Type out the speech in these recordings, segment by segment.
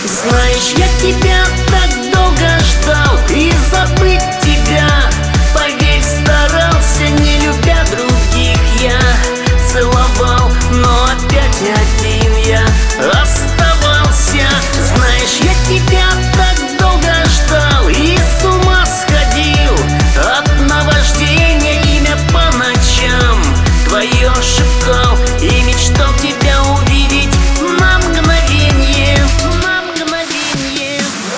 Знаешь, я тебя так долго ждал, и забыть тебя, поверь, старался, не любя других. Я целовал, но опять один я оставался. Знаешь, я тебя так долго ждал и с ума сходил от наваждения, имя по ночам твое шептал и мечтал тебя увидеть на мгновенье, на мгновенье.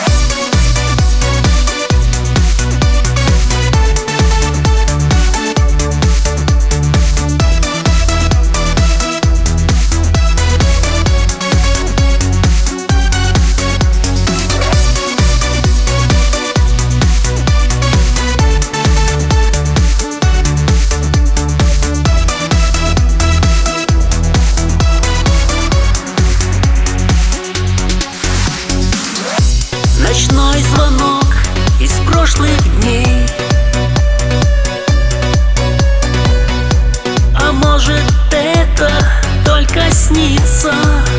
Ночной звонок из прошлых дней, а может, это только снится.